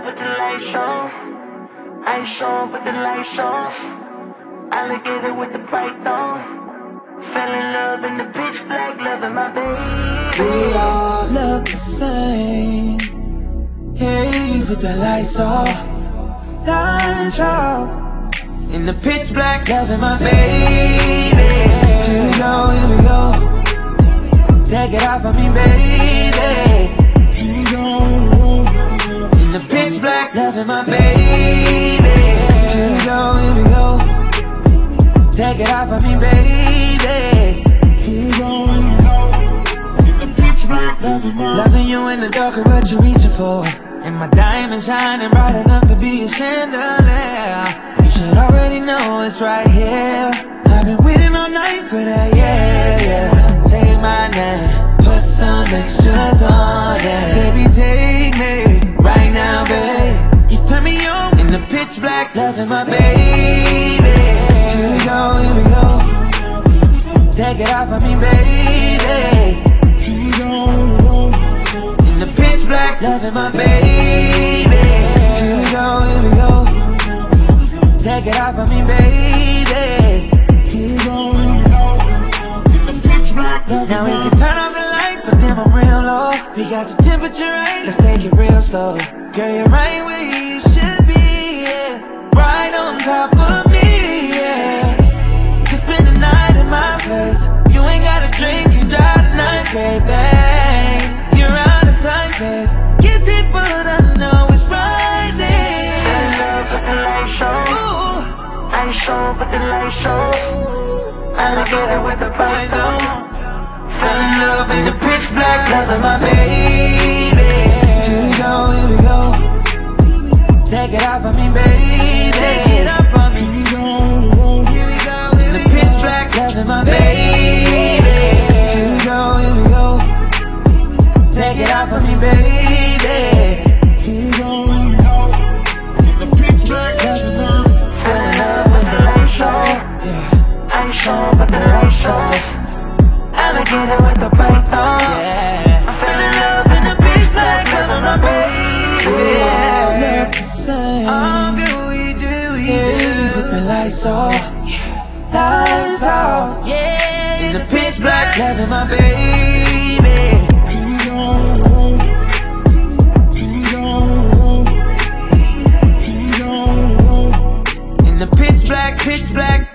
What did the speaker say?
with the lights on. Ice on, put the lights off. Alligator with the python. Fell in love in the pitch black, loving my baby. We all look the same. Hey, put the lights off. Lights off. In the pitch black, loving my baby. Here we go, here we go. Take it off of me, baby. Here we go. In the pitch black, loving my baby. Here we go, here we go. Take it off of me, baby. Here we go, here we go. In the pitch black, loving you in the dark, what you reaching for? And my diamond shining bright enough to be a chandelier. You should already know it's right here. I've been waiting all night for that, yeah, yeah. Say my name, put some extras on it. Baby, take me right now, babe. You turn me on in the pitch black, loving my baby. Here we go, here we go. Take it off of me, baby. Here we go, here we go. In the pitch black, loving my baby. Here we go, here we go. Take it off of me, baby. Here we go, here we go. In the pitch black, now we can turn off the lights, so damn I'm real low. We got the temperature right, let's take it real slow. Girl, you're right where you should be, yeah. Right on top of me, yeah. Just spend the night in my place. You ain't gotta drink and drive tonight, baby. You're out of sight, babe. Gets it, but I know it's right there. Fell in love with the lights on. Ice on, put the lights on. Alligator with the python. Fell in love in the pitch black, loving my baby. Here we go, here we go. Take it off of me, baby. Take it off of me. Here we go, here we go. In the pitch black, Loving my baby. Here we go, here we go. Take it off of me, baby. Here we go, here we go. In the pitch black, loving my baby. fell in love with the lights on. Ice on, put the lights on. Alligator with the python. I fell in love in the pitch black, loving my baby. We all look the same. Oh, girl, we do, Yeah, put the lights off. Lights off. yeah. In the pitch black, loving my baby. Here we go. Here we go. Here we go. In the pitch black,